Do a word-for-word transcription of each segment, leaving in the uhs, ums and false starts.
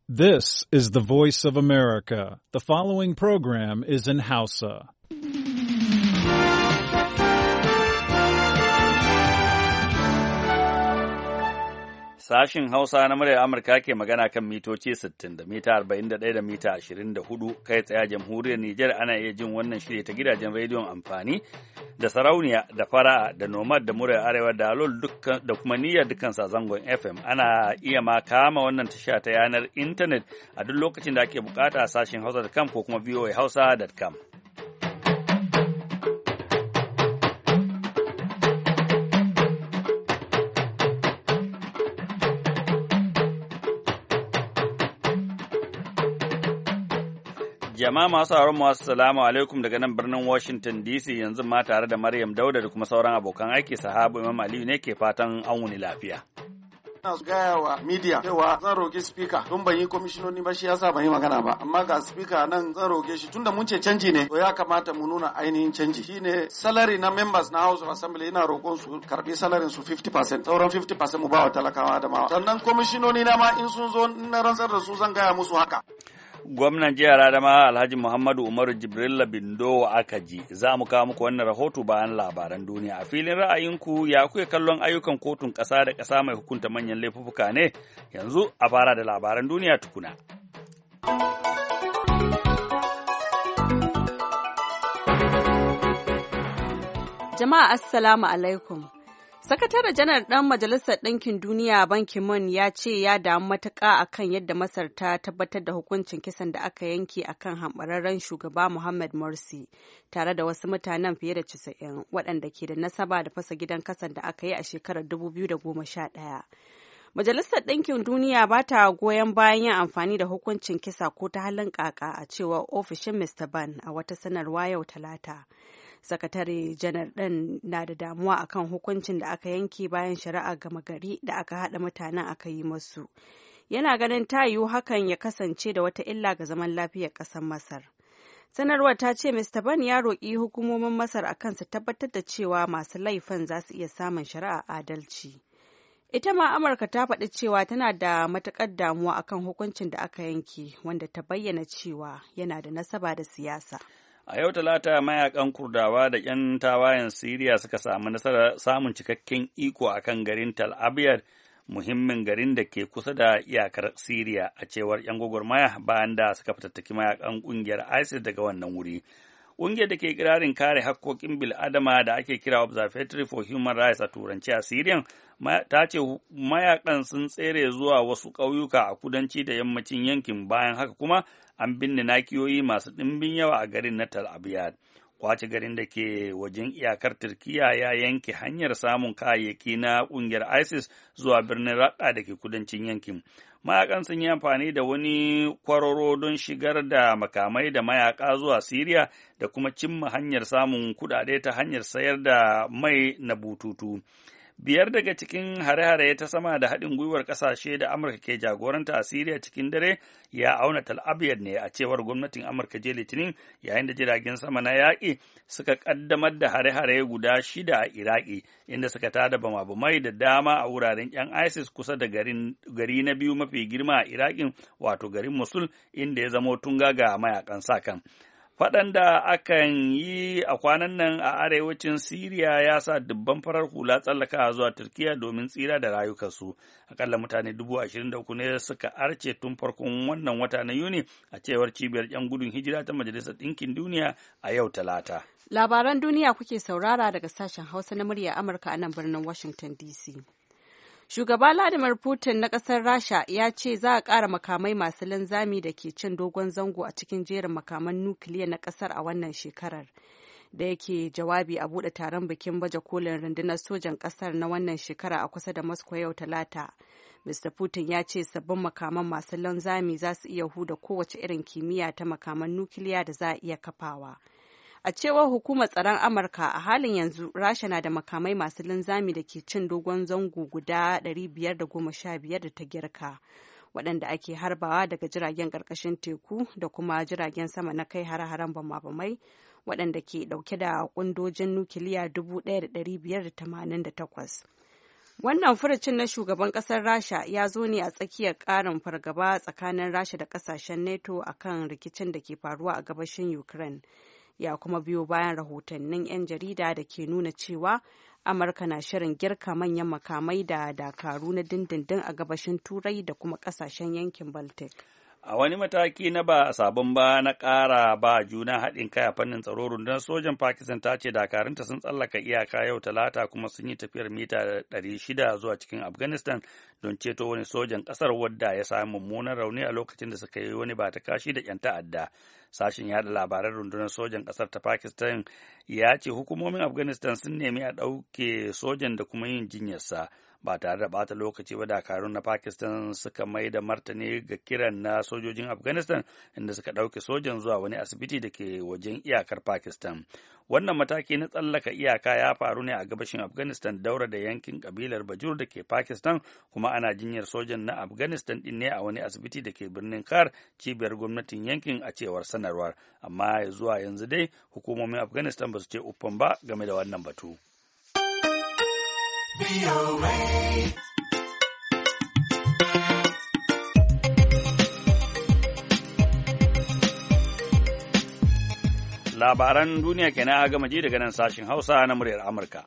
This is the voice of America. The following program is in Hausa. Sashin Hausa na muryar Amurka ke magana kan mitoci sittin da mita arba'in da ɗaya da mita ashirin da hudu kai tsaye jamhuriyar Nijar ana iya jin wannan shirye ta gidajen rediyon amfani da sarauniya da fara'a da nomad da muryar arewa da alol da kuma niyyar dukkan zangon F M ana iya ma kama wannan tasha ta yanar intanet a duk lokacin da ake bukata a sashin hausa dot com ko kuma v o a hausa dot com. Jama'a masu sauran mu assalamu alaikum daga nan birnin Washington D C yanzu ma tare da Maryam Dauda da kuma sauran abokan aiki sahabu Imam Aliyu ne ke fatan an wuni lafiya. Ina gaya wa media cewa zan roƙi speaker don ban yi komishinoni ba shi yasa ban yi magana ba amma ga speaker nan zan roƙe shi tunda mun ce canji ne to ya kamata mu nuna ainihin canji shine salary na members na House of Assembly ina roƙon su karbi salarin su fifty percent sauran fifty percent mu ba wa talakawa da mawa sannan komishinoni na ma in sun zo na rantsar da su zan gaya musu haka. Gwamnan jihar Adamawa Alhaji Muhammadu Umaru Jibrilla Bindo aka ji za mu kawo muku wannan rahoto bayan labaran duniya a filin ra'ayinku ya kuke kallon ayyukan kotun ƙasa da ƙasa mai hukunta manyan laifuffuka ne yanzu a fara da labaran duniya tukuna. Jama'a assalamu alaikum. Sakataren janar ɗan Majalisar Ɗinkin Duniya Ban Ki-moon ya ce ya damu matuƙa akan yadda Masar ta tabbatar da hukuncin kisan da aka yanke akan hamɓararren shugaba Mohamed Morsi tare da wasu mutanen fiye da casa'in waɗanda ke da nasaba da fasa gidan kasan da aka yi a shekarar dubu biyu da goma sha ɗaya. Majalisar Ɗinkin Duniya ba ta goyon bayan yin amfani da hukuncin kisa ko ta halin ƙaƙa a cewar ofishin Mister Ban a wata sanarwa yau Talata. Sakatare janar ɗin na da damuwa akan hukuncin da aka yanke bayan shari'a gama gari da aka haɗa mutanen aka yi masu. Yana ganin ta yiwu hakan ya kasance da wata illa ga zaman lafiyar ƙasar Masar. Sanarwar ta ce Mister Ban ya roƙi hukumomin Masar akan su tabbatar da cewa masu laifin za su iya samun shari'a adalci. Ita ma Amurka ta faɗi cewa tana da matuƙar damuwa akan hukuncin da aka yanke wanda ta bayyana cewa yana da nasaba da siyasa. A yau Talata mayakan Kurdawa da ‘yan tawayen Siriya suka samu nasarar samun cikakken iko a kan garin Tal Abyad, muhimmin garin da ke kusa da iyakar Siriya, a cewar ‘yan gwagwarmaya bayan da suka fitattaki mayakan ƙungiyar ISIS daga wannan wuri. Ƙungiyar da ke kirarin kare haƙƙoƙin bil'adama da ake kira Observatory for Human Rights a Turanci a Siriyan ta ce mayakan sun tsere zuwa wasu ƙauyuka a kudanci da yammacin yankin bayan haka kuma an binne nakiyoyi masu ɗimbin yawa a garin na Tal Abyad. Kwace garin da ke wajen iyakar Turkiya ya yanke hanyar samun kayayyaki na ƙungiyar ISIS zuwa birnin Raqqa da ke kudancin yankin. Mayakan sun yi amfani da wani kwararo don shigar da makamai da mayaka zuwa Siriya da kuma cimma hanyar samun kuɗaɗe ta hanyar sayar da mai na bututu. Biyar daga cikin hare-hare ta sama da haɗin gwiwar ƙasashe da Amurka ke jagoranta a Siriya cikin dare ya auna Tal Abyad ne a cewar gwamnatin Amurka jiya Litinin yayin da jiragen sama na yaƙi suka ƙaddamar da hare-hare guda shida a Iraki inda suka tada bama-bamai da dama a wuraren ‘yan ISIS kusa da gari na biyu mafi girma a Iraƙin wato garin Mosul inda ya zamo tunga ga mayakan sa-kan. Faɗan da akan yi a kwanan nan a arewacin Siriya ya sa dubban farar hula tsallaka zuwa Turkiya domin tsira da rayukansu. Akalla mutane dubu ashirin da uku ne suka arce tun farkon wannan wata na Yuni a cewar cibiyar 'yan gudun hijira ta Majalisar Ɗinkin Duniya a yau Talata. Labaran duniya kuke saurara daga sashen Hausa na murya Amurka a nan birnin Washington D C. Shugaba Vladimir Putin na ƙasar Rasha ya ce za a ƙara makamai masu linzami da ke cin dogon zango a cikin jerin makaman nukiliya na ƙasar a wannan shekarar. Da yake jawabi a buɗe taron bikin baje kolin rundunar sojan ƙasar na wannan shekara a kusa da Moscow yau Talata. Mister Putin ya ce sabbin makaman masu linzami za su iya huda kowace irin kimiyya ta makaman nukiliya da za a iya kafawa. A cewar hukumar tsaron Amurka a halin yanzu Rasha na da makamai masu linzami da ke cin dogon zango guda ɗari biyar da goma sha biyar da ta girka, waɗanda ake harbawa daga jiragen ƙarƙashin teku da kuma jiragen sama na kai hare-haren bama-bamai waɗanda ke ɗauke da ƙundojin nukiliya dubu ɗaya da ɗari biyar da tamanin da takwas. Wannan furucin na shugaban ƙasar Rasha ya zo ne a tsakiyar ƙarin fargaba tsakanin Rasha da ƙasashen NATO a kan rikicin da ke faruwa a gabashin Ukraine. Ya kuma biyo bayan rahotannin 'yan jarida da ke nuna cewa Amurka na shirin girka manyan makamai da dakaru na dindindin a gabashin Turai da kuma ƙasashen yankin Baltic. A wani mataki na ba sabon ba na ƙara ba juna haɗin kai a fannin tsaro, rundunar sojan Pakistan ta ce dakarunta sun tsallaka iyaka yau Talata kuma sun yi tafiyar mita ɗari shida zuwa cikin Afghanistan don ceto wani sojan ƙasar wadda ya sami mummunan rauni a lokacin da suka yi wani ba ta kashi da 'yan ta'adda. Sashen yada labaran rundunar sojan ƙasar ta Pakistan ya ce hukumomin Afghanistan sun nemi a ɗauke sojan da kuma yin jinyarsa. Ba tare da bata lokaci ba, dakarun na Pakistan suka mai da martani ga kiran na sojojin Afghanistan inda suka ɗauke sojan zuwa wani asibiti da ke wajen iyakar Pakistan. Wannan mataki na tsallaka iyaka ya faru ne a gabashin Afghanistan daura da yankin kabilar Bajur da ke Pakistan, kuma ana jinyar sojan na Afghanistan din ne a wani asibiti da ke birnin Kar, cibiyar gwamnatin yankin a cewar sanarwar. Amma zuwa yanzu dai hukumomin Afghanistan ba su ce uffan ba game da wannan batu. Labaran duniya kenan a gama ji daga nan sashin Hausa na muryar Amurka.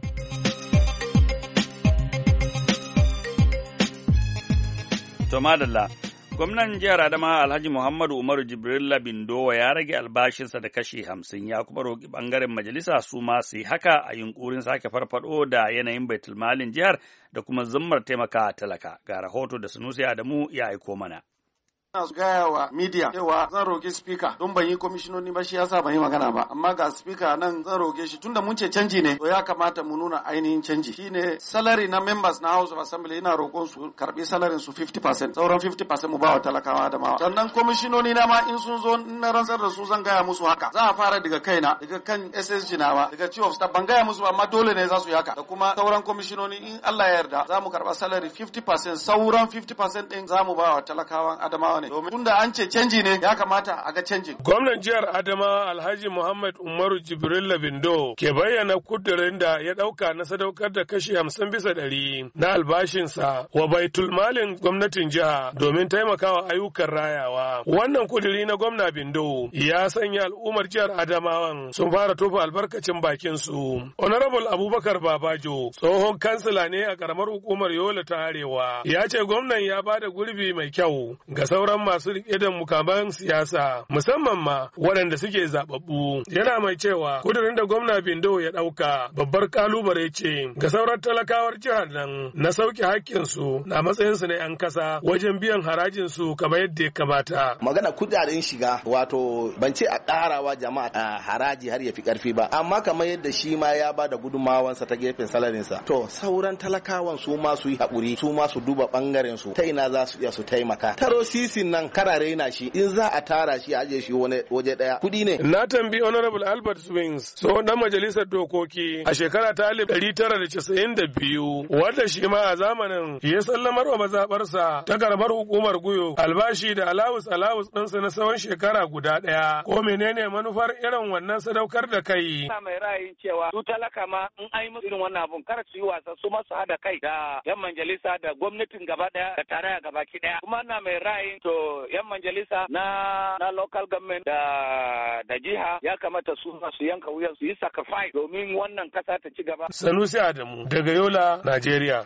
To madalla. Gwamnan jihar Adamawa Alhaji Muhammadu Umaru Jibrilla Bindowa ya rage albashinsa da kashi hamsin, ya kuma roƙi ɓangaren majalisa su ma su yi haka a yunƙurin sake farfaɗo da yanayin baitulmalin jihar da kuma zummar taimaka talaka. Ga rahoto da Sunusi Adamu ya aiko mana. Ina gaya wa media cewa zan roƙi speaker don ban yi komishinoni ba, shi yasa ban yi magana ba, amma ga speaker nan zan roƙe shi tunda mun ce canji ne to ya kamata mu nuna ainihin canji. Shine salary na members na House of Assembly, ina roƙon su karbi salarin su fifty percent, sauran fifty percent mu ba wa talakawa da mawa. Sannan komishinoni na ma in sun zo na rantsar da su zan gaya musu haka. Za a fara daga kaina, daga kan S S G nawa, daga chief of staff, ban gaya musu ba amma dole ne za su yi haka. Da kuma sauran komishinoni in Allah ya yarda za mu karba salary fifty percent, sauran fifty percent din za mu ba wa talakawan Adamawa ne. Domin tunda an ce canji ne ya kamata a ga canji. Gwamnan jihar Adamawa Alhaji Muhammad Umaru Jibrilla Bindo ke bayyana kudirin da ya dauka na sadaukar da kashi hamsin bisa ɗari na albashinsa wa baitul malin gwamnatin jiha domin taimakawa ayyukan rayawa. Wannan kudiri na gwamna Bindo ya sanya al'ummar jihar Adamawan sun fara tofa albarkacin bakin su. Honorable Abubakar Babajo, tsohon kansila ne a karamar hukumar Yola ta Arewa, ya ce gwamnan ya bada gurbi mai kyau ga sauran masu rike da mukaman siyasa, musamman ma waɗanda suke zababbu. Yana mai cewa kudirin da gwamna Bindo ya ɗauka babbar kalubale ce ga sauran talakawar jihar nan na sauke hakkinsu na matsayinsu na 'yan kasa wajen biyan harajinsu kamar yadda ya kamata. Magana kudaden shiga, wato ban ce a ƙarawa jama'a a haraji har ya fi ƙarfi ba, amma kamar yadda shi ma ya ba da gudunmawansa ta gefen salarinsa. To sauran talakawan su ma su yi haƙuri, su ma su duba ɓangaren su ta ina za su iya su taimaka. Taro sisin nan karare na shi, in za a tara shi a aje shi wani waje daya kudi ne. Na tambayi Honorable Albert Swings, tsohon dan majalisar dokoki a shekara ta alif ɗari tara da casa'in da biyu, wanda shi ma a zamanin ya sallamar wa mazaɓarsa ta karamar hukumar Guyo albashi da alawus alawus ɗinsa na tsawon shekara guda ɗaya. Ko menene manufar irin wannan sadaukar da kai? Ina mai ra'ayin cewa su talaka ma in an yi musu irin wannan abun kar su yi wasa, su masu hada kai da yan majalisa da gwamnatin gaba ɗaya da tarayya gabaki ɗaya. Kuma ina mai ra'ayin to yan majalisa na na local government da da jiha ya kamata su su yanka wuyan su yi sacrifice domin wannan kasa ta ci gaba. Sanusi Adamu daga Yola, Najeriya.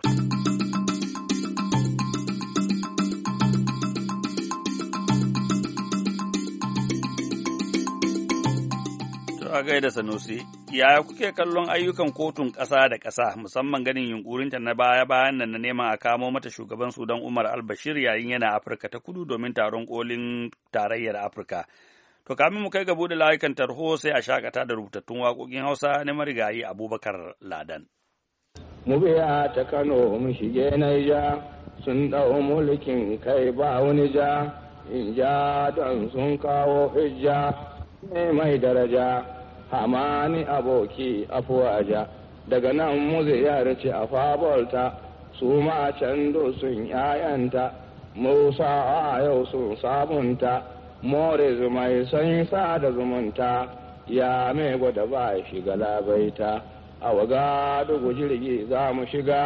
A gaida Sanusi, yaya kuke kallon ayyukan kotun ƙasa da ƙasa, musamman ganin yunkurinta na baya-bayan nan na neman a kamo mata shugaban Sudan Umar al-Bashir yayin yana Afirka ta Kudu domin taron kolin tarayyar Afirka. To kamin mu kai ga buɗe layukan tarho sai a shakata da rubutattun waƙoƙin Hausa na marigayi Abubakar Ladan. Mu biya ta Kano mu shige Naija, sun ɗau mulkin kai ba wani ja, in ja don sun kawo hijja ne mai daraja. Hamani aboki afuwaja, daga nan mu ziyarci a fabolta, su ma can sun ‘ya'yanta, Musa a yau sun sabunta, more zumai sun sa da zumunta, ya mai gwada ba shiga labaita, a waga dugu jirgi za mu shiga,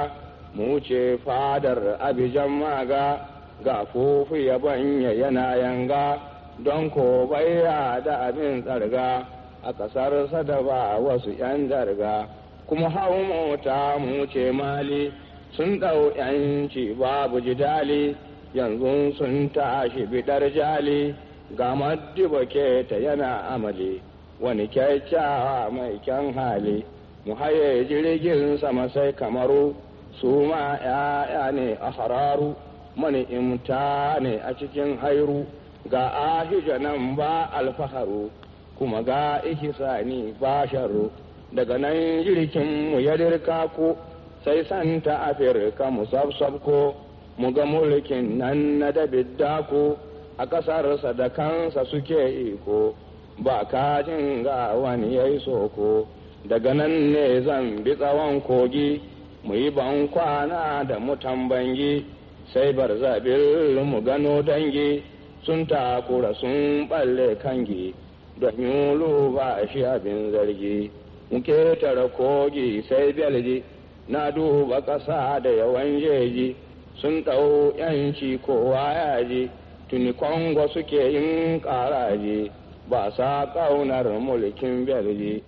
mu ce fadar abijan maga ga fufu ya banya yana yanga don ko baya da abin tsarga a ƙasarsa da ba wasu ‘yan darga kuma hau mota mu ce mali sun ɗau ‘yanci babu jidali yanzu sun tashi bidar jali ga maddiba ta yana amali wani kyakkyawa mai kyan hali mu haye jirgin sama sai kamaru su ma ‘ya'ya ne a hararu mani imta ne a cikin hairu ga ahija nan ba alfaharu kuma ga ihisani ba sharu daga nan jirgin mu ya dirka ko sai santa afirka mu sabsabko mu ga mulkin nan na dabidda ko a ƙasarsa da kansa suke iko ba kajin ga wani ya yi soko daga nan ne zan bi tsawon kogi mu yi ban kwana da mutan bangi sai bar zabil mu gano dangi sun takura sun balle kangi don yulu ba shi abin zargi mu ketare kogi sai belji na duba ƙasa da yawan jeji sun ɗau yanci kowa yaji tuni kongo suke yin ƙaraji ba sa ƙaunar mulkin belji.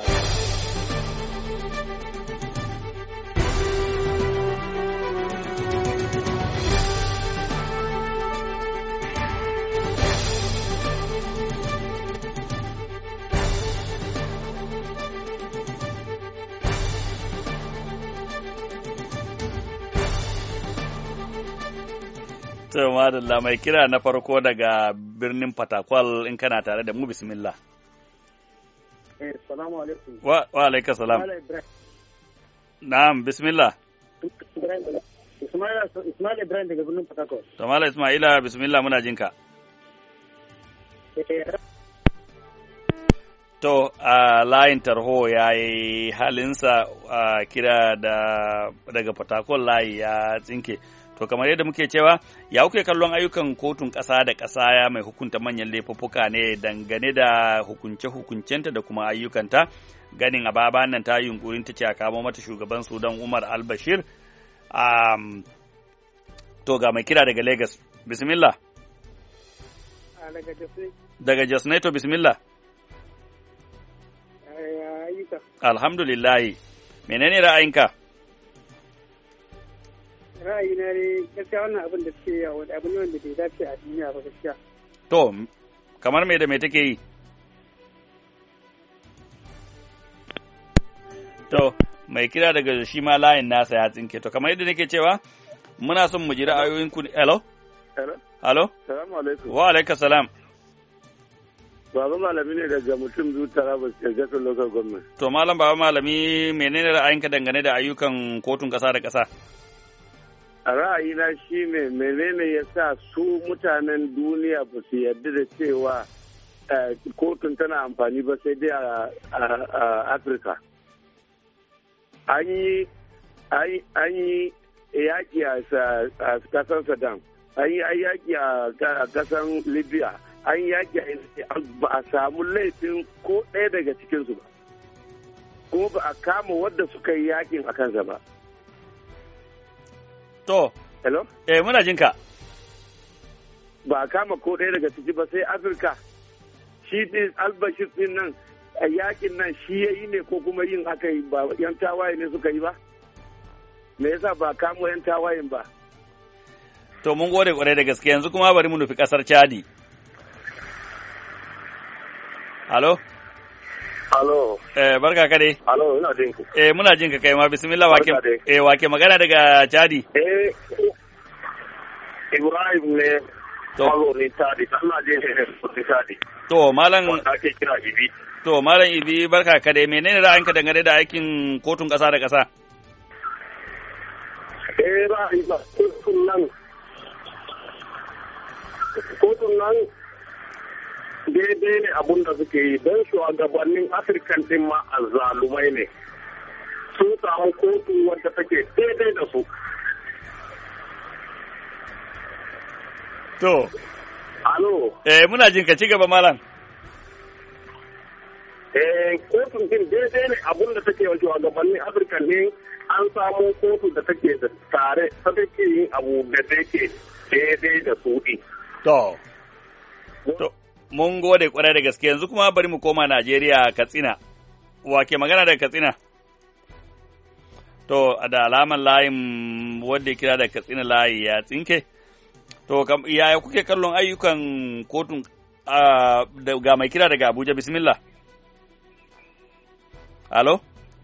Madalla mai kira na farko daga birnin Fatakwal in kana tare da mu bismillah. Eh, salamu alaikum. Wa, wa alaika salam. Na'am, bismillah. Ismail Ibrahim daga birnin Fatakwal. To Mala Ismaila bismillah muna jinka. To, a layin tarho ya yi halinsa a kira da daga Fatakwal layi ya tsinke. To kamar yadda muke cewa ya kuke kallon ayyukan kotun ƙasa da ƙasa ya mai hukunta manyan laifuffuka ne dangane da hukunce-hukuncenta da kuma ayyukanta ganin a baba nan ta yunkurin ta ce a kamo mata shugaban Sudan Umar al-Bashir. Um, to ga mai kira daga Lagos. Bismillah. Daga Jos ne to bismillah. Alhamdulillah. Menene ra'ayinka? ra'ayi na ne gaskiya wannan abin da suke yawo abu ne wanda bai dace a duniya ba gaskiya. To, kamar me da me take yi? To, mai kira daga shi ma layin nasa ya tsinke. To, kamar yadda nake cewa, muna son mu ji ra'ayoyin ku. Hello? Hello? Hello? Salamu alaikum. Wa alaikum salam. Baba Malami ne daga mutum zuwa Taraba State Gasar Local Government. To, Malam Baba Malami, menene ra'ayinka dangane da ayyukan kotun ƙasa da ƙasa? A ra'ayina shi ne menene ya sa su mutanen duniya ba su yarda da cewa kotun tana amfani ba sai dai a Afirka. An yi yaƙi a ƙasar Sudan, an yi yaƙi a ƙasar Libya, an yi yaƙi ba a samu laifin ko ɗaya daga cikinsu ba, kuma ba a kama wadda suka yi yaƙin a kansa ba. To, hello? Eh, muna jinka. Ba a kama ko ɗaya daga ciki ba sai Afirka. Shi ne albashir ɗin nan, a yakin nan shi ya yi ne ko kuma yin aka yi ba yan tawaye ne suka yi ba? Me yasa ba kamo yan tawayen ba? To, mun gode kwarai da gaske yanzu kuma bari mu nufi ƙasar Chadi. Halo? Halo. Eh, barka ka dai. Halo, ina jin ku. Eh, muna jin ka kai ma bismillah wake. Eh, wake magana daga Chadi. Eh, Ibrahim ne. To, ne Chadi. Allah je ne Chadi. To, malam wanda ake kira Ibi. To, malam Ibi barka ka dai. Menene ra'ayinka dangane da aikin kotun ƙasa da ƙasa? Eh, ra'ayi ba kotun nan. Kotun nan daidai ne abun da suke yi don shugabannin afirkan din ma azzalumai ne sun samu kotu wadda take daidai da su. To, alo, eh muna jin ka ci gaba malam. Eh kotun din daidai ne abun da take wa shugabannin afirkan din an samu kotu da take da tare ta take yin abu da take daidai da su ɗin. To, to, mun gode kwarai da gaske yanzu kuma bari mu koma Najeriya Katsina. Wa ke magana da Katsina? To, da alaman layin wanda kira da Katsina layi ya tsinke. To, yaya kuke kallon ayyukan kotun ga mai kira daga Abuja, bismillah. Alo?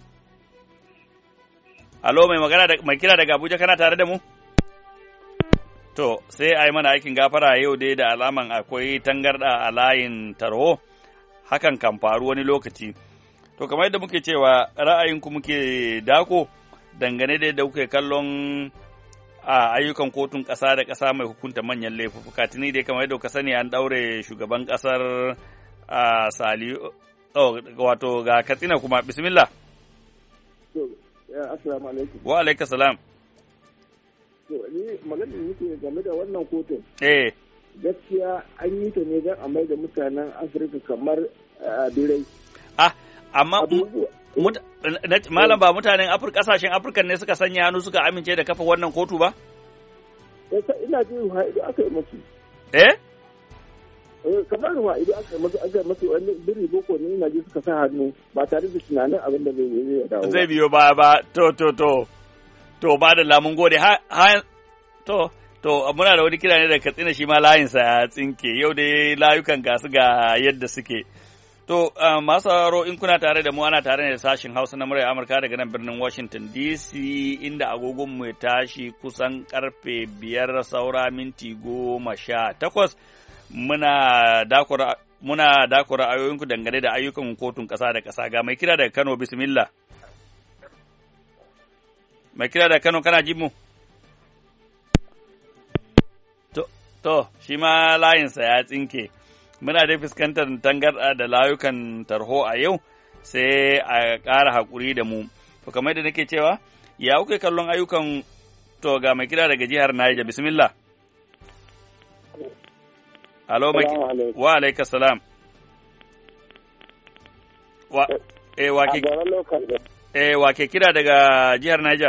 Alo, mai magana da mai kira daga Abuja kana tare da mu? To, sai a yi mana aikin gafara yau dai da alaman akwai tangarda a layin tarho, hakan kan faru wani lokaci. To, kamar yadda muke cewa ra'ayinku muke dako dangane da yadda kuke kallon a ayyukan kotun ƙasa da ƙasa mai hukunta manyan laifuka. Tuni dai kamar yadda kuka sani an ɗaure shugaban ƙasar a Sali, oh, wato ga Katsina kuma, bismillah. Assalamu alaikum. Wa alaikum salam. To, ni maganin nake game da wannan kotun. Eh. Gaskiya an yi ta ne don a mai da mutanen Afirka kamar birai. Ah, amma malam ba mutanen Afirka kasashen Afirka ne suka sanya hannu suka amince da kafa wannan kotu ba? Ina jin ruwa idan aka yi masu. Eh? Kamar ruwa idan aka yi masu aka yi masu wani biri boko ne ina ji suka sa hannu ba tare da tunanin abin da zai zai dawo. Zai biyo ba ba to to to to ba da lamun gode ha ha to to muna da wani kira ne da Katsina shi ma layinsa ya tsinke yau dai layukan gasu ga yadda suke. To, uh, masu sauraro in kuna tare da mu ana tare da sashin Hausa na muryar Amurka daga nan birnin Washington D C inda agogonmu ya tashi kusan karfe biyar saura minti goma sha takwas. Muna dakura muna dakura ayoyinku dangane da ayyukan kotun ƙasa da ƙasa ga mai kira daga Kano bismillah. Mai kira daga Kano kana jin mu? To, to, shi ma layinsa ya tsinke. Muna dai fuskantar tangarɗa da layukan tarho a yau sai a ƙara haƙuri da mu. To kamar yadda nake cewa, ya kuke kallon ayyukan to ga mai kira daga jihar Niger, bismillah. Alo, wa alaikas salam. Wa, eh, wa ke, eh, wa ke kira daga jihar Niger?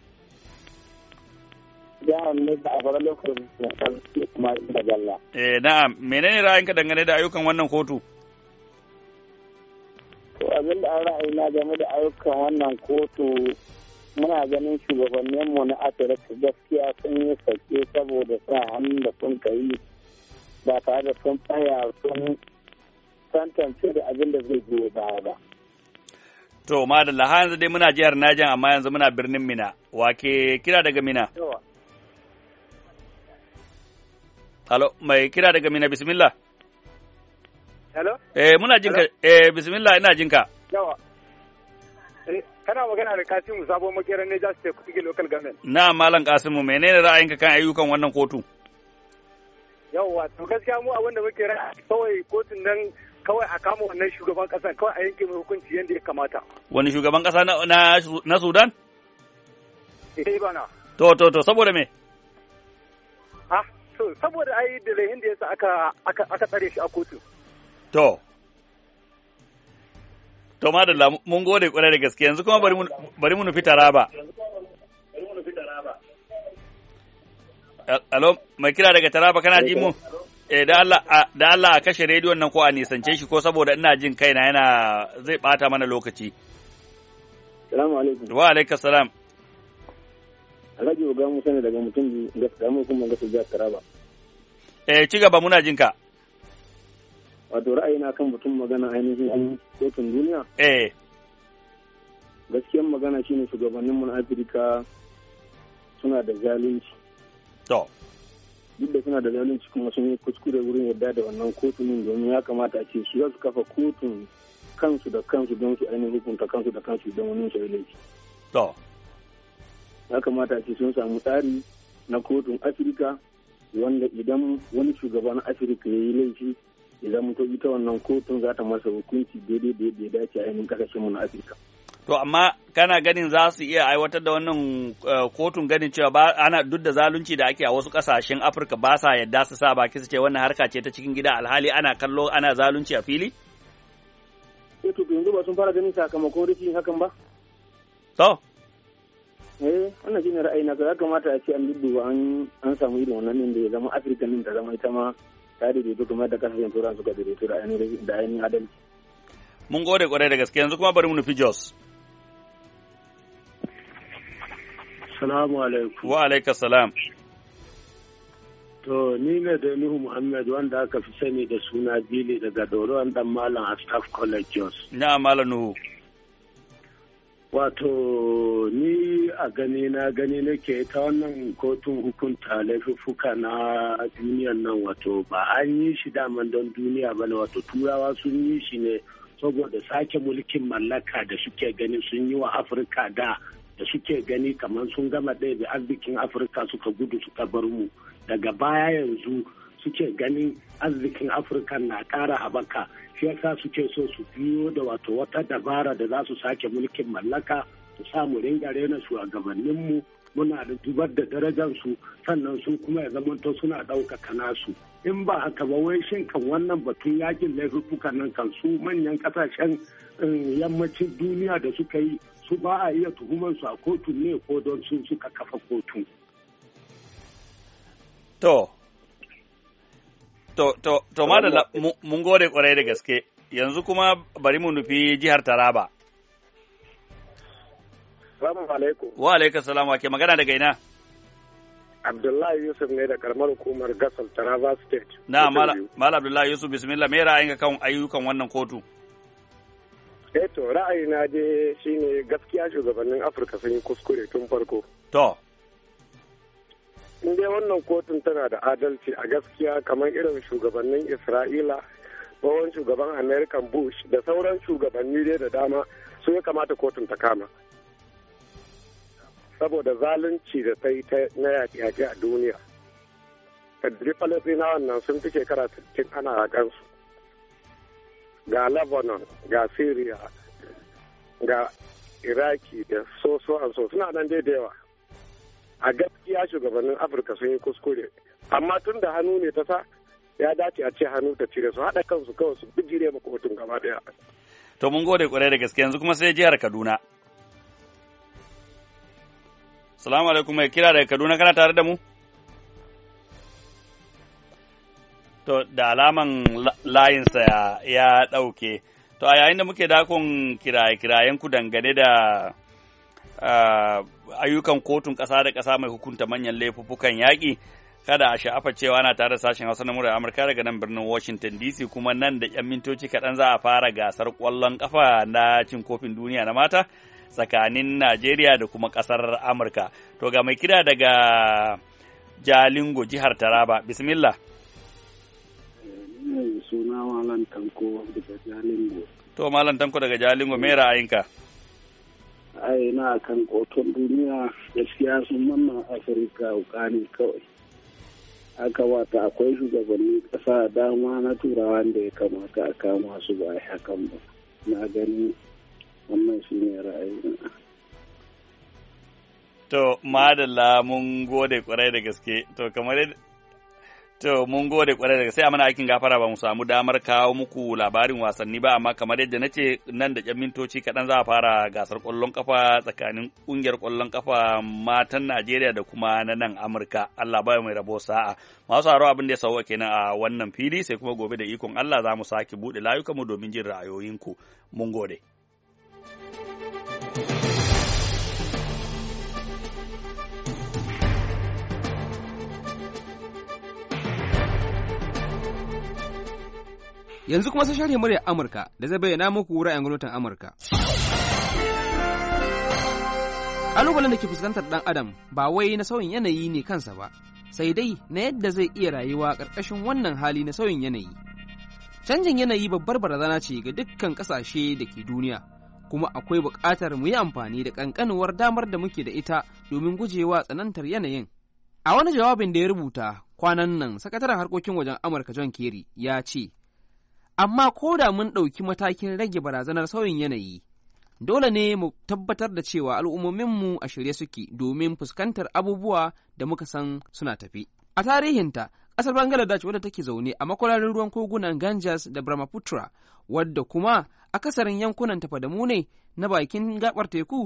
Eh, na'am, menene ra'ayinka dangane da ayyukan wannan kotu? To, abin da ra'ayina game da ayyukan wannan kotu muna ganin shugabanninmu na Afirka gaskiya sun yi sake saboda sa hannun da sun kai ba tare da sun tsaya sun tantance da abin da zai biyo baya ba. To, madalla, ha yanzu dai muna jihar Najan amma yanzu muna birnin Mina. Wake kira daga Mina? Halo, mai kira daga Mina, bismillah. Hello? Eh, muna jinka, eh, bismillah, ina jinka. Yawa. Eh, kana magana da Kasimu Sabo Makeran Niger State Kutige Local Government. Na, Malam Kasimu, menene ra'ayinka kan ayyukan wannan kotu? Yawa, to gaskiya mu abin da muke ra'ayi kawai kotun nan kawai a kama wannan shugaban kasa kawai a yanke mai hukunci yadda ya kamata. Wani shugaban kasa na, na, na Sudan? Eh, bana. To, to, to, saboda me? Ah, to, saboda ai da laihin da yasa aka, aka, aka tsare shi a kotu. To, to, madalla, mun gode kwarai da gaske, yanzu kuma bari mu, bari mu nufi Taraba. Alo, mai kira daga Taraba kana ji mu? Eh, da Allah, da Allah a kashe rediyon nan ko a nisance shi ko saboda ina jin kaina yana zai bata mana lokaci. Salamu alaikum. Wa alaikum salam. Alhaji Uga Musa ne daga mutum gaskiya mu kuma gaskiya jihar Taraba. Eh, ci gaba muna jinka. Wato ra'ayina kan mutum magana ainihin an kotun duniya. Eh. Gaskiyar magana shine shugabanninmu na Afirka suna da zalunci. To. Duk da suna da zalunci kuma sun yi kuskure wurin yadda da wannan kotunin domin ya kamata a ce su za su kafa kotun kansu da kansu don su ainihin hukunta kansu da kansu don wani su laifi. To. Ya kamata a ce sun samu tsari na kotun Afirka wanda idan wani shugaba na Afirka ya yi laifi idan mutum ita wannan kotun za ta masa hukunci daidai da yadda ya dace a ainihin kasashenmu na Afirka. To, amma kana ganin za su iya aiwatar da wannan uh, kotun ganin cewa ba ana duk da zalunci da ake a wasu kasashen Afirka ba sa yadda su sa baki su ce wannan harka ce ta cikin gida alhali ana kallo ana zalunci a fili? Eh to yanzu ba sun fara ganin sakamakon rikin hakan ba? To. eh wannan shine ra'ayi na ya kamata a ce an dudduba an an samu irin wannan din da ya zama Afirka din ta zama ita ma ta daidaito kamar da kasashen turan suka daidaito da ainihin da ainihin adalci. Mun gode kwarai da gaske, yanzu kuma bari mu nufi Jos. Salamu alaikum. Wa alaikas salam. To ni ne da Nuhu Muhammad wanda aka fi sani da suna Bili daga Doron dan Malam a Staff College Jos. Na Malam Nuhu. Wato ni a gani na gani nake ta wannan kotun hukunta laifuffuka na duniyan nan wato ba an yi shi daman don duniya bane, wato turawa sun yi shi ne saboda sake mulkin mallaka da suke gani sun yi wa Afirka da da suke gani kamar sun gama ɗaya da arzikin Afirka suka gudu suka bar mu. Daga baya yanzu suke ganin arzikin Afirka na ƙara habaka, shi yasa suke so su biyo da wato wata dabara da za su sake mulkin mallaka su samu ringa rena shugabanninmu, muna da zubar da darajarsu, sannan sun kuma ya zamanto suna ɗaukaka nasu. In ba haka ba wai shin kan wannan batun yakin laifukan nan kan su manyan ƙasashen yammacin duniya da suka yi su ba a iya tuhumansu a kotu ne ko don sun suka kafa kotu. To, to, to, to madalla mun gode kwarai da gaske, yanzu kuma bari mu nufi jihar Taraba. Salamu alaikum. Wa alaikum salam, wa ke magana daga ina? Abdullahi Yusuf ne da karamar hukumar Gasol Taraba State. Na, Mala Abdullahi Yusuf, bismillah, me ra'ayinka kan ayyukan wannan kotu? Eh to, ra'ayina dai shine gaskiya shugabannin Afirka sun yi kuskure tun farko. To. In dai wannan kotun tana da adalci a gaskiya kamar irin shugabannin Isra'ila, tsohon shugaban American Bush da sauran shugabanni dai da dama su ya kamata kotun ta kama. Saboda zalunci da ta yi na yaƙi-yaƙi a duniya. Kadiri Falasɗinawan nan sun fi shekara sittin ana yaƙansu. Ga Lebanon, ga Syria, ga Iraki da so so and so suna nan dai da yawa. A gaskiya shugabannin Afirka sun yi kuskure, amma tun da hannu ne ta sa ya dace a ce hannu ta cire su haɗa kansu kawai su bijire ma kotun gaba ɗaya. To mun gode kwarai da gaske, yanzu kuma sai jihar Kaduna. Salamu alaikum, mai kira daga Kaduna, kana tare da mu? To da alaman layinsa ya, ya ɗauke. To a yayin da muke dakon kiraye-kirayen ku dangane da Uh, ayyukan kotun ƙasa da ƙasa mai hukunta manyan laifuffukan yaƙi, kada a sha'afa cewa ana tare da sashen Hausa na murar Amurka daga nan birnin Washington D C, kuma nan da ƴan mintoci kaɗan za a fara gasar ƙwallon ƙafa na cin kofin duniya na mata tsakanin Najeriya da kuma ƙasar Amurka. To ga mai kira daga Jalingo, jihar Taraba, bismillah. Suna Malam Tanko daga Jalingo. To Malam Tanko daga Jalingo, me ra'ayinka? ai na kan kotun duniya gaskiya sun manna Afirka hukani kawai. Haka wata akwai shugabanni ƙasa dama na turawa da ya kamata a kama su ba a hakan ba. Na gani wannan shi ne ra'ayina. To madalla mun gode kwarai da gaske. To kamar To, mun gode kwarai daga sai a mana aikin gafara ba mu samu damar kawo muku labarin wasanni ba, amma kamar yadda na ce nan da ƴan mintoci kaɗan za a fara gasar ƙwallon ƙafa tsakanin ƙungiyar ƙwallon ƙafa matan Najeriya da kuma na nan Amurka. Allah ba mai rabo sa'a. Masu haro abin da ya sauwa kenan a wannan fili, sai kuma gobe da ikon Allah za mu sake buɗe layukanmu domin jin ra'ayoyinku. Mun gode. Yanzu kuma sai sharhi muryar Amurka da zai bayyana muku ra'ayin gwamnatin Amurka. Ƙalubalen da ke fuskantar ɗan Adam ba wai na sauyin yanayi ne kansa ba, sai dai na yadda zai iya rayuwa ƙarƙashin wannan hali na sauyin yanayi. Canjin yanayi babbar barazana ce ga dukkan ƙasashe da ke duniya, kuma akwai buƙatar mu yi amfani da ƙanƙanuwar damar da muke da ita domin gujewa tsanantar yanayin. A wani jawabin da ya rubuta kwanan nan, sakataren harkokin wajen Amurka John Kerry ya ce, amma ko da mun ɗauki matakin rage barazanar sauyin yanayi, dole ne mu tabbatar da cewa al'ummominmu a shirye suke domin fuskantar abubuwa da muka san suna tafi. A tarihinta, ƙasar Bangladesh wadda take zaune a makwararin ruwan kogunan Ganges da Brahmaputra, wadda kuma akasarin yankunan tafadamu ne na bakin gaɓar teku,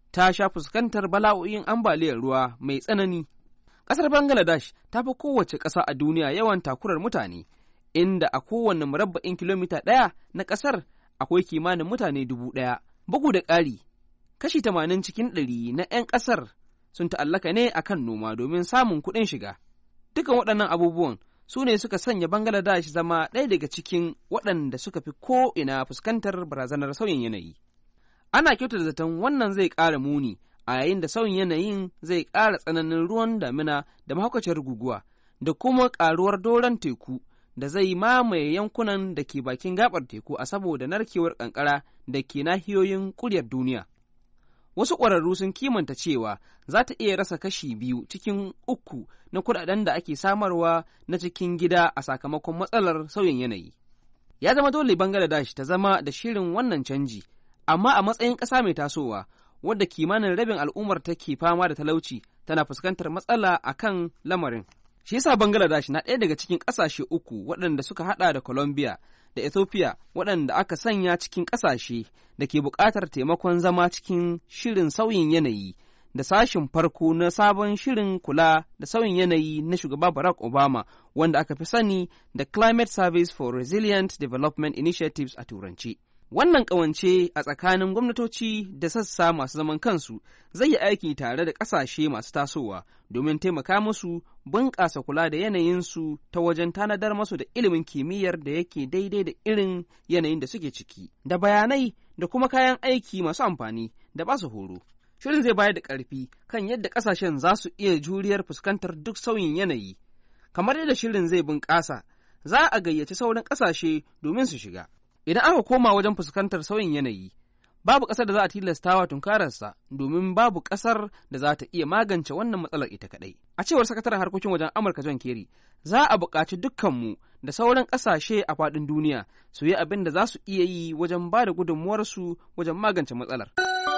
ta sha fuskantar bala'o'in ambaliyar ruwa mai tsanani. Ƙasar Bangladesh ta fi kowace ƙasa a duniya yawan takurar mutane, inda a kowane murabba'in kilomita ɗaya na ƙasar akwai kimanin mutane dubu ɗaya. Bugu da ƙari, kashi tamanin cikin ɗari na 'yan ƙasar sun ta'allaka ne a kan noma domin samun kuɗin shiga. Dukan waɗannan abubuwan su ne suka sanya Bangladesh zama ɗaya daga cikin waɗanda suka fi ko'ina fuskantar barazanar sauyin yanayi. Ana kyautata zaton wannan zai ƙara muni a yayin da sauyin yanayin zai ƙara tsananin ruwan damina da mahaukaciyar guguwa da kuma ƙaruwar doron teku da zai mamaye yankunan da ke bakin gabar teku a saboda narkewar ƙanƙara da ke nahiyoyin ƙuryar duniya. Wasu ƙwararru sun kimanta cewa za ta iya rasa kashi biyu cikin uku na kuɗaɗen da ake samarwa na cikin gida a sakamakon matsalar sauyin yanayi. Ya zama dole Bangladesh ta zama da shirin wannan canji, amma a matsayin ƙasa mai tasowa, wadda kimanin rabin al'ummar take fama da talauci, tana fuskantar matsala a kan lamarin. Shi yasa Bangladesh na ɗaya daga cikin ƙasashe uku waɗanda suka haɗa da Colombia da Ethiopia waɗanda aka sanya cikin ƙasashe da ke buƙatar taimakon zama cikin shirin sauyin yanayi da sashin farko na sabon shirin kula da sauyin yanayi na shugaba Barack Obama, wanda aka fi sani da Climate Service for Resilient Development Initiatives a Turanci. Wannan ƙawance a tsakanin gwamnatoci da sassa masu zaman kansu zai yi aiki tare da ƙasashe masu tasowa domin taimaka musu bunƙasa kula da yanayinsu ta wajen tanadar masu da ilimin kimiyyar da yake daidai da irin yanayin da suke ciki, da bayanai da kuma kayan aiki masu amfani da ba su horo. Shirin zai bayar da ƙarfi kan yadda ƙasashen za su iya juriyar fuskantar duk sauyin yanayi. Kamar yadda shirin zai bunƙasa, za a gayyaci sauran ƙasashe domin su shiga. Idan aka koma wajen fuskantar sauyin yanayi, babu ƙasar da za a tilastawa tunkararsa domin babu ƙasar da za ta iya magance wannan matsalar ita kaɗai. A cewar sakataren harkokin wajen Amurka John Kerry, za a buƙaci dukkanmu da sauran ƙasashe a faɗin duniya su yi abin da za su iya yi wajen ba da gudunmuwarsu wajen magance matsalar.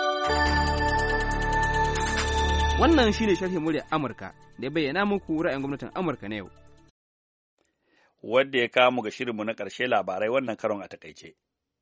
Wannan shi ne sharhin muryar Amurka da ya bayyana muku ra'ayin gwamnatin Amurka na yau. Wadda ya kamu ga shirinmu na ƙarshe labarai wannan karon a takaice.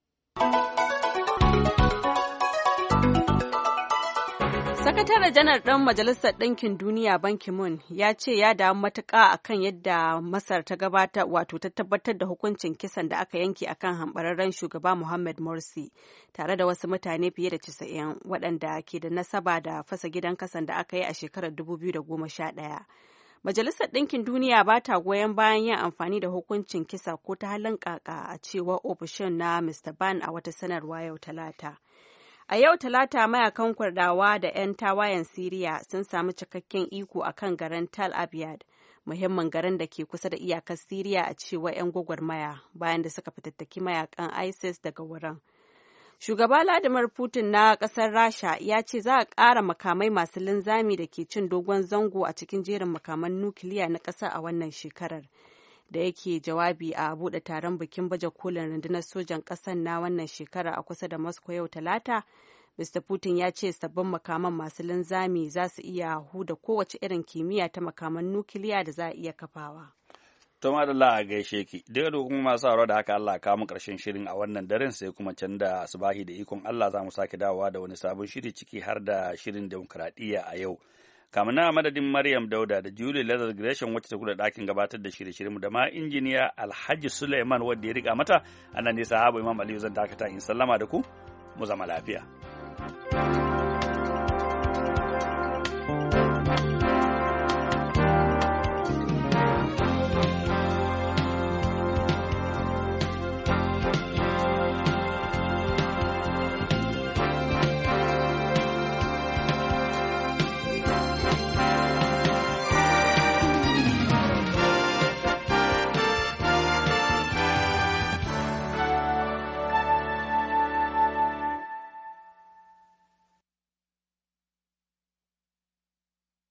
Sakataren janar ɗan Majalisar Ɗinkin Duniya Ban Ki-moon ya ce ya damu matuƙa akan yadda Masar ta gabata wato ta tabbatar da hukuncin kisan da aka yanke akan hambararren shugaba Mohamed Morsi tare da wasu mutane fiye da casa'in waɗanda ke da nasaba da fasa gidan kasan da aka yi a shekarar dubu biyu da goma sha ɗaya. Majalisar Ɗinkin Duniya ba ta goyon bayan yin amfani da hukuncin kisa ko ta halin kaka a cewar ofishin na Mister Ban a wata sanarwa yau Talata. A yau Talata mayakan Kurdawa da 'yan tawayen Siriya sun samu cikakken iko a kan garin Tal Abyad, muhimmin garin da ke kusa da iyakar Siriya a cewar 'yan gwagwarmaya bayan da suka fitattaki mayakan ISIS daga wurin. Shugaba Vladimir Putin na ƙasar Rasha ya ce za a ƙara makamai masu linzami da ke cin dogon zango a cikin jerin makaman nukiliya na ƙasa a wannan shekarar. Da yake jawabi a buɗe taron bikin baje kolin rundunar sojan ƙasar na wannan shekara a kusa da Moscow yau Talata, Mister Putin ya ce sabbin makaman masu linzami za su iya huda kowace irin kimiyya ta makaman nukiliya da za a iya kafawa. To madalla a gaishe ki, daga da kuma masu sauraro da haka Allah kawo mu karshen shirin a wannan daren sai kuma can da subahi da ikon Allah za mu sake dawowa da wani sabon shiri ciki har da shirin demokradiyya a yau. Kamar na madadin Maryam Dauda da Julie Lazar Gresham wacce ta kula ɗakin gabatar da shirye-shirye da ma injiniya Alhaji Suleiman wanda ya riga mata, anan ne sahaba Imam Aliyu zan dakata in sallama da ku, mu zama lafiya.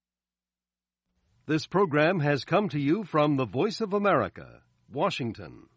This program has come to you from the Voice of America, Washington.